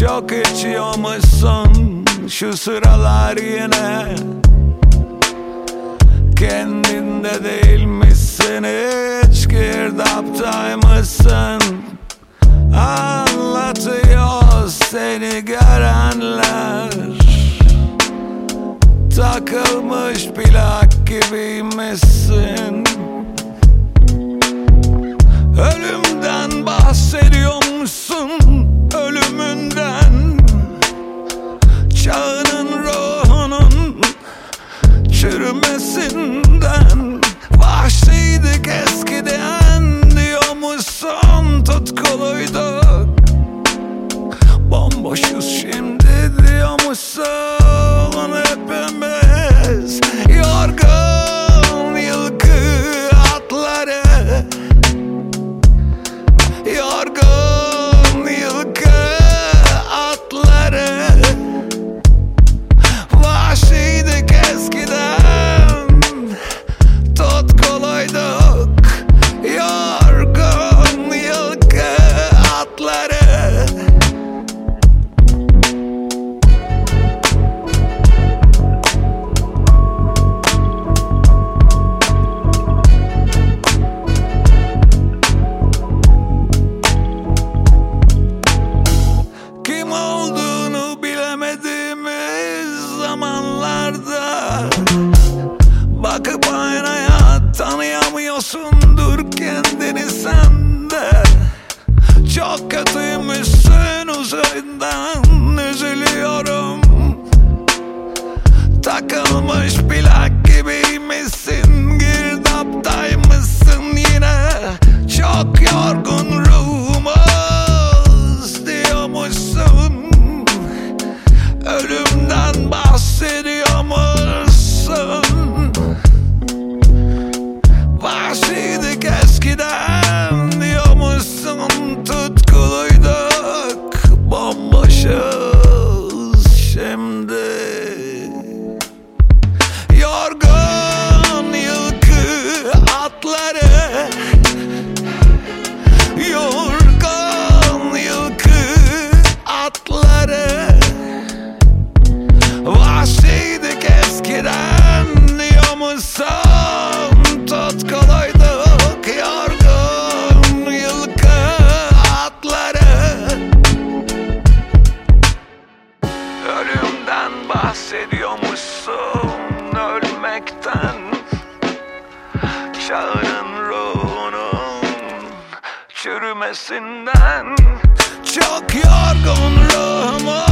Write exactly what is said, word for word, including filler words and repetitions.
Çok içiyormuşsun şu sıralar yine. Kendinde değilmişsin, hiç girdaptaymışsın. Anlatıyor seni görenler. Takılmış plak gibiymişsin. Ölümden bahsediyormuşsun, ölümünden. Çağının ruhunun çürümesinden. Vahşiydik eskiden diyormuşsun, tutkuluyduk. Bomboşuz şimdi diyormuşsun hepimiz. Yorgun yılkı atları, yorgun yılkı atları. Vahşiydik eskiden, tutkuluyduk. Yorgun yılkı atları. Kim olduğunu bilemediğimiz zamanlarda bakıp aynaya tanıyamıyorsundur kendini sen de. Çok kötüymüşsün uzaydan, üzülüyorum. Takılmış plak gibiymişsin, girdaptaymışsın yine. Çok yorgun ruhumuz diyormuşsun. Ölümden bahsediyormuşsun. Vahşiydik eskiden diyormuşsun, tutkuluyduk. Bomboşuz şimdi. Yorgun yılkı atları, yorgun yılkı atları. Vahşiydik eskiden diyormuşsun, tutkuluyduk. Yorgun yılkı atları. Ölümden bahsediyormuşsun, ölmekten. Çağının ruhunun çürümesinden. Çok yorgun ruhumu